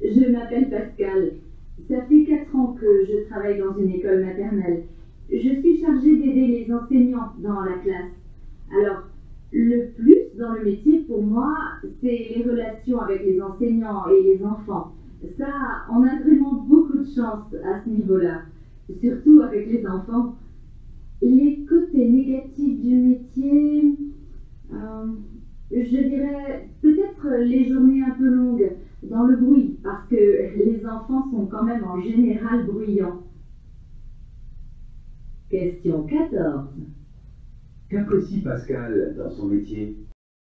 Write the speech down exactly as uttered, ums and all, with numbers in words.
Je m'appelle Pascal. Ça fait quatre ans que je travaille dans une école maternelle. Je suis chargée d'aider les enseignants dans la classe. Alors, le plus dans le métier pour moi, c'est les relations avec les enseignants et les enfants. Ça, on a vraiment beaucoup de chance à ce niveau-là, surtout avec les enfants. Les côtés négatifs du métier, euh, je dirais peut-être les journées un peu longues dans le bruit, parce que les enfants sont quand même en général bruyants. Question quatorze. Qu'apprécie Pascal dans son métier?